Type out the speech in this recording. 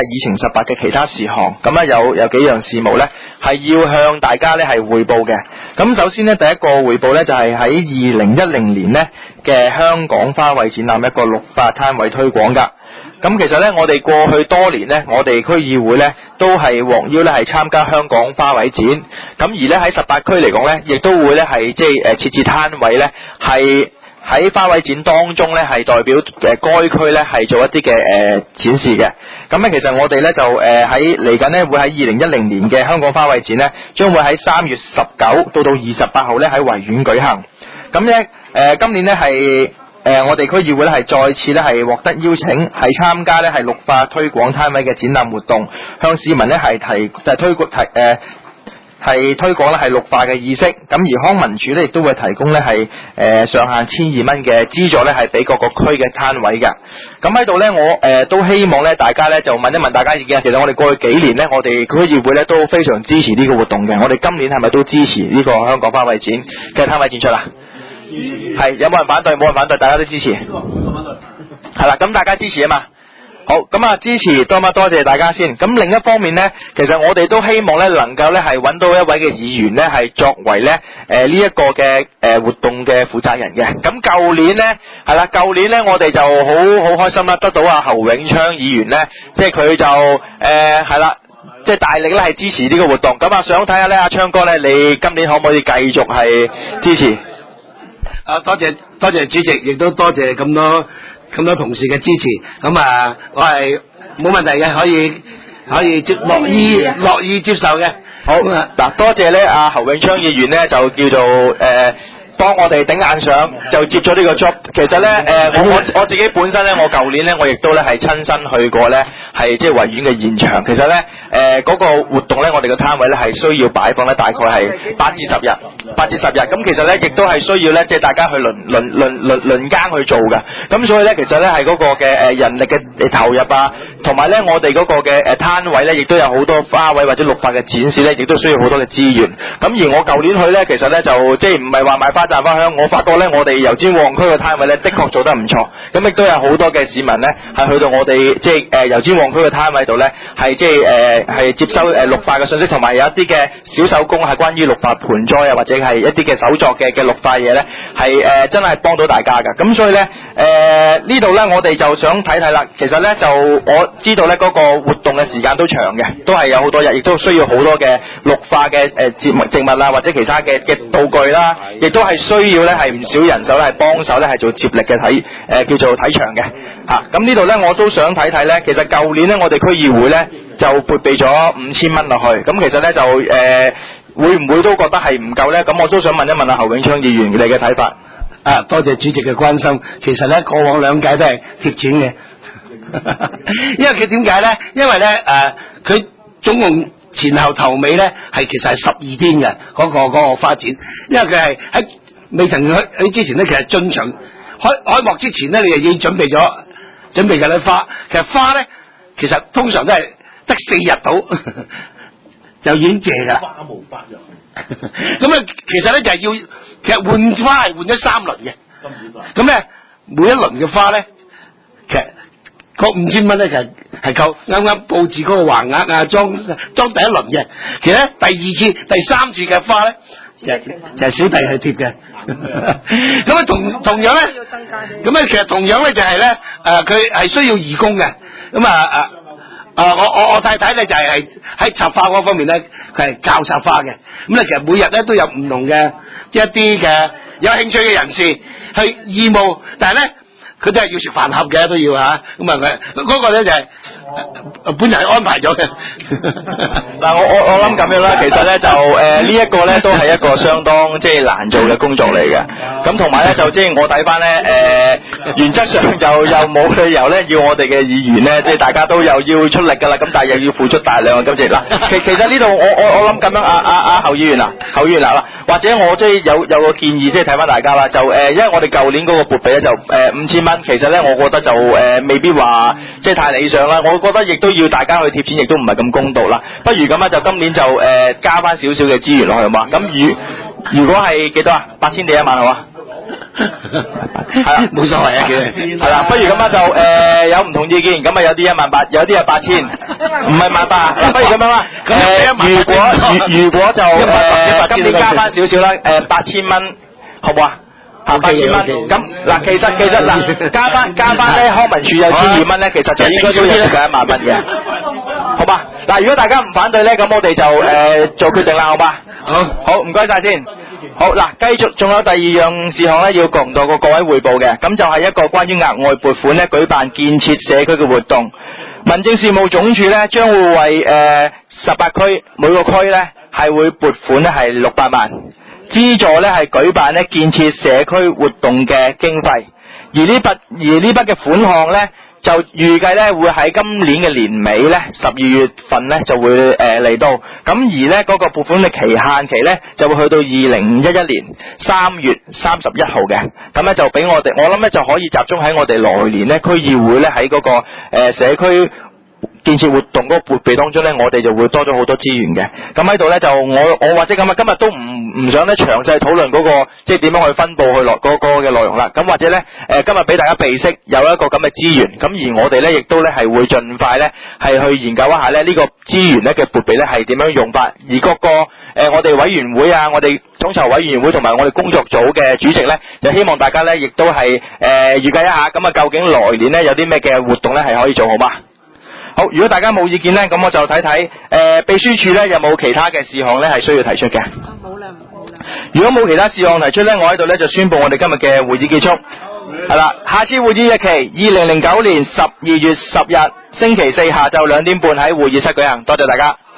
議程18嘅其他事項，咁咧有幾樣事務咧係要向大家咧係匯報嘅。咁首先咧第一個匯報咧就係喺2010年咧嘅香港花卉展覽一個綠化攤位推廣㗎。咁其實咧我哋過去多年咧，我哋區議會咧都係獲邀咧係參加香港花卉展，咁而咧喺18區嚟講咧，亦都會咧係即係設置攤位咧係喺花卉展當中咧係代表該區咧係做一啲嘅展示嘅。咁咧其實我哋咧就喺嚟緊咧會喺2010年嘅香港花卉展咧，將會喺3月19到28號咧喺維園舉行。咁咧今年咧係我哋區議會咧係再次咧係獲得邀請，係參加咧係綠化推廣攤位嘅展覽活動，向市民咧係推廣咧係綠化嘅意識。咁而康文署咧亦都會提供咧係上限1,200蚊嘅資助咧係俾各個區嘅攤位嘅。咁喺度咧我都希望咧大家咧就問一問大家意見。其實我哋過去幾年咧，我哋區議會咧都非常支持呢個活動嘅。我哋今年係咪都支持呢個香港花卉展嘅攤位展出啊？係，有冇人反對？冇人反對，大家都支持。係啦，咁大家支持啊嘛。好，咁啊支持多謝大家先。咁另一方面呢，其實我哋都希望呢能夠呢係揾到一位嘅議員呢係作為呢呢一個嘅活動嘅負責人嘅。咁舊年呢係啦，舊年呢我哋就好開心啦，得到阿侯永昌議員呢，即係佢就係啦。即係大力咧係支持呢個活動。咁啊想睇下呢阿昌哥呢，你今年可唔可以繼續係支持？ 多謝主席，亦都多謝咁多同事嘅支持。咁啊，我係冇問題嘅，可以樂意接受嘅。 好嗱，多謝咧阿侯永昌議員咧就叫做幫我哋頂硬上，就接咗呢個 job。其實咧我自己本身咧，我舊年咧我亦都咧係親身去過咧，係即係維園嘅現場。其實咧嗰個活動咧，我哋嘅攤位咧係需要擺放咧大概係8至10日。咁其實咧亦都係需要咧，即係大家去輪更去做嘅。咁所以咧，其實咧係嗰個嘅人力嘅投入啊，同埋咧我哋嗰個嘅攤位咧，亦都有好多花卉或者綠化嘅展示咧，亦都需要好多嘅資源。咁而我舊年去咧，其實咧就即係唔係話買花讚花香，我發覺咧我哋油尖旺區嘅攤位咧，的確做得唔錯。咁亦都有好多嘅市民咧係去到我哋即係油尖旺區嘅攤位度咧，係即係係接收綠化嘅信息，同埋有一啲嘅小手工係關於綠化盆栽啊，或者係一啲嘅手作嘅綠化嘢咧，係真係幫到大家㗎。咁所以咧呢度咧我哋就想睇睇啦。其實咧就我知道咧嗰個活動嘅時間都長嘅，都係有好多日，亦都需要好多嘅綠化嘅植物啦，或者其他嘅道具啦，亦都係需要咧係唔少人手咧係幫手咧係做接力嘅叫做睇場嘅嚇。咁呢度咧我都想睇睇咧，其實舊年咧我哋區議會咧就撥備咗5000蚊落去。咁其實咧就會唔會都覺得係唔夠咧？咁我都想問一問阿侯永昌議員你嘅睇法。 多謝主席嘅關心。其實咧過往2屆都係貼錢嘅，因為佢點解咧？因為咧佢總共前後頭尾咧係其實係12天嘅嗰個花展，因為佢係喺未曾去之前咧，其實進場開幕之前咧，你就已經準備緊啲花。其實花咧，其實通常都係得4日到就已經謝㗎啦。花無百日。咁啊，其實咧就係其實換花係換咗3輪嘅。咁咧每一輪嘅花咧，其實嗰5000蚊咧就係夠啱啱佈置嗰個橫額啊，裝第一輪嘅。其實呢第2次、第3次嘅花咧，就係小弟去貼嘅。咁啊同樣咧，咁啊其實同樣咧就係咧佢係需要義工嘅。咁我太太咧就係喺插花嗰方面咧，佢係教插花嘅。咁咧其實每日咧都有唔同嘅一啲嘅有興趣嘅人士去義務，但係咧佢都係要食飯盒嘅，都要嚇。咁佢嗰個咧就係本人安排咗嘅。 嗱我諗咁樣啦，其實咧就呢一個咧都係一個相當即係難做嘅工作嚟嘅。咁同埋咧就即係我睇翻咧原則上就又冇理由咧要我哋嘅議員咧，即係大家都又要出力㗎啦。咁但係又要付出大量嘅金錢嗱。其實呢度我諗咁樣侯議員嗱，或者我即係有個建議，即係睇翻大家啦。就因為我哋舊年嗰個撥備咧就5000蚊，其實咧我覺得就未必話即係太理想啦。我覺得亦都要大家去貼錢，亦都唔係咁公道啦。不如咁啊，就今年就加翻少少嘅資源落去好嘛？咁如果係幾多啊？8000定1萬好嘛？ 係啦， 冇所謂啊， 係啦，不如咁啊就有唔同意見，咁啊有啲18000，有啲係8000，唔係18000啊，不如咁樣啦，如果就今年加翻少少啦，8000蚊，好唔好啊？8000蚊，咁嗱，其實嗱，加翻咧，康文署有12蚊咧，其實就應該都有接近1萬蚊嘅，好嘛？嗱，如果大家唔反對咧，咁我哋就做決定啦，好嘛？好，唔該晒先。好嗱，繼續仲有第二樣事項咧，要同各位匯報嘅，咁就係一個關於額外撥款咧，舉辦建設社區嘅活動。民政事務總署咧將會為18區每個區咧係會撥款咧係600萬，資助咧係舉辦咧建設社區活動嘅經費。而呢筆嘅款項咧，就預計咧會喺今年嘅年尾咧12月份咧就會嚟到，咁而咧嗰個撥款嘅期限期咧就會去到2011年3月31號嘅，咁咧就俾我諗咧就可以集中喺我哋來年咧區議會咧喺嗰個社區建設活動嗰個撥備當中咧，我哋就會多咗好多資源嘅。咁喺度咧就我或者咁啊，今日都唔想咧詳細討論嗰個即係點樣去分佈去落嗰個嘅內容啦。咁或者咧今日俾大家備識有一個咁嘅資源，咁而我哋咧亦都咧係會盡快咧係去研究一下咧呢個資源咧嘅撥備咧係點樣用法。而各個我哋委員會啊，我哋統籌委員會同埋我哋工作組嘅主席咧，就希望大家咧亦都係預計一下，咁啊究竟來年咧有啲咩嘅活動咧係可以做好嘛？好，如果大家冇意見咧，咁我就睇睇秘書處咧有冇其他嘅事項咧係需要提出嘅。 冇啦。 如果冇其他事項提出咧，我喺度咧就宣布我哋今日嘅會議結束。係啦，下次會議日期2009年12月10日星期四下晝2點半喺會議室舉行。多謝大家。